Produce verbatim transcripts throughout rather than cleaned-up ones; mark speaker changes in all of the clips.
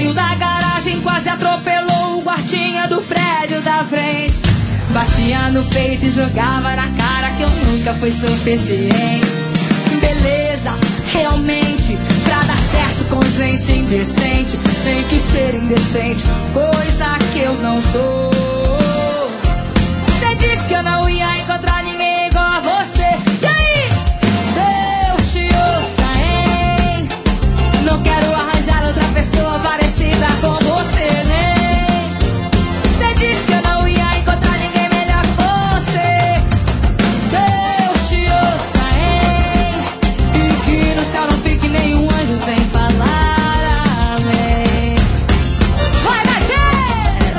Speaker 1: Saiu da garagem, quase atropelou o guardinha do prédio da frente. Batia no peito e jogava na cara que eu nunca fui suficiente. Beleza, realmente, pra dar certo com gente indecente, tem que ser indecente, coisa que eu não sou. Você disse que eu não ia encontrar ninguém igual a você. E aí? Deus te ouça, hein? Não quero arranjar outra pessoa parecida com você, nem. Você disse que eu não ia encontrar ninguém melhor que você. Deus te ouça, hein? E que no céu não fique nenhum anjo sem falar amém. Vai bater!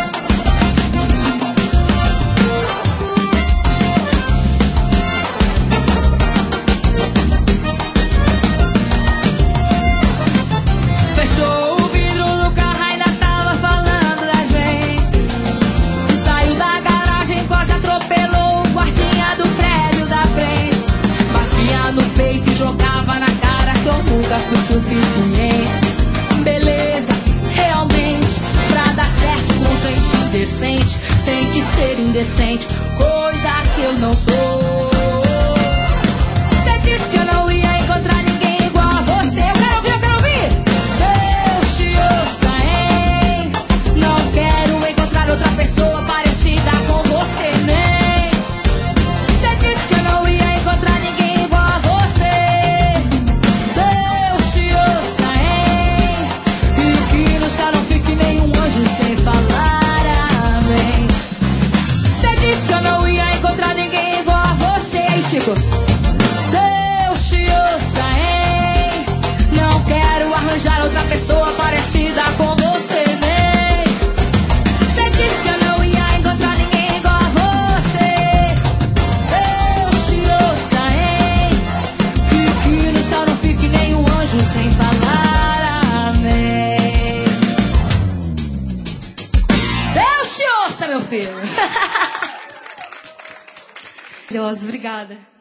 Speaker 1: Fechou o vidro no carro, ainda tava falando da gente. Saiu da garagem, quase atropelou o guardinha do prédio da frente. Batia no peito e jogava na cara que eu nunca fui suficiente. Beleza, realmente, pra dar certo com gente indecente, tem que ser indecente, coisa que eu não sou. Você disse que eu não ia encontrar ninguém igual a você. Eu quero ouvir, eu quero ouvir. Deus te ouça, hein? Não quero encontrar outra pessoa parecida com você, nem. Você disse que eu não ia encontrar ninguém igual a você. Deus te ouça, hein? E que no céu não fique nenhum anjo sem falar amém. Você disse que eu não ia encontrar ninguém igual a você, hein, Chico? Deus te ouça, hein? Não quero arranjar outra pessoa parecida com você, nem. Você disse que eu não ia encontrar ninguém igual a você. Deus te ouça, hein? E que no céu não fique nenhum anjo sem falar amém. Deus te ouça, meu filho. Deus, obrigada.